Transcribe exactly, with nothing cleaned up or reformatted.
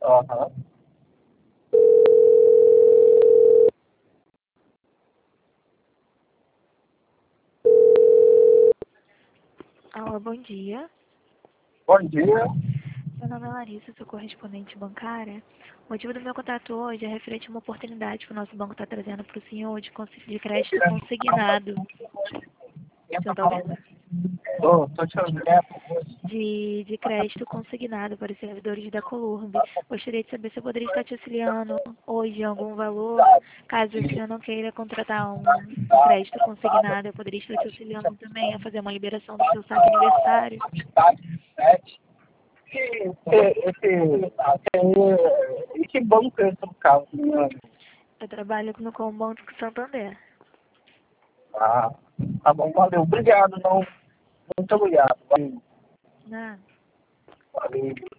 Aham. Alô, bom dia. Bom dia. Meu nome é Larissa, sou correspondente bancária. O motivo do meu contato hoje é referente a uma oportunidade que o nosso banco está trazendo para o senhor de, cons- de crédito consignado. O senhor está ouvindo? Tô, tô te ouvindo. De, de crédito consignado para os servidores da Colurb. Gostaria de saber se eu poderia estar te auxiliando hoje em algum valor. Caso o senhor não queira contratar um, um crédito consignado, eu poderia estar te auxiliando também a fazer uma liberação do seu saque aniversário. Esse, esse, esse, esse banco é no caso, né? Eu trabalho no com o Banco Santander. Ah, tá bom, valeu. Obrigado, não. Muito obrigado. Valeu. Né? Valeu.